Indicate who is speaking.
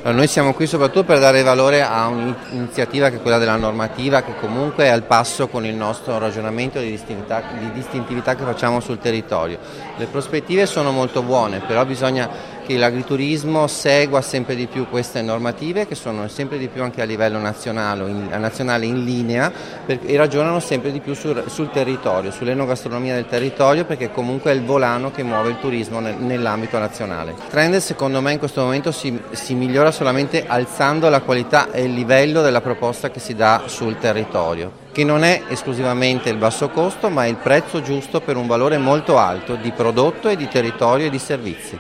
Speaker 1: Allora, noi siamo qui soprattutto per dare valore a un'iniziativa che è quella della normativa, che comunque è al passo con il nostro ragionamento di distintività che facciamo sul territorio. Le prospettive sono molto buone, però bisogna che l'agriturismo segua sempre di più queste normative, che sono sempre di più anche a livello nazionale in linea, e ragionano sempre di più sul territorio, sull'enogastronomia del territorio, perché comunque è il volano che muove il turismo nell'ambito nazionale. Il trend secondo me in questo momento si migliora solamente alzando la qualità e il livello della proposta che si dà sul territorio, che non è esclusivamente il basso costo, ma è il prezzo giusto per un valore molto alto di prodotto e di territorio e di servizi.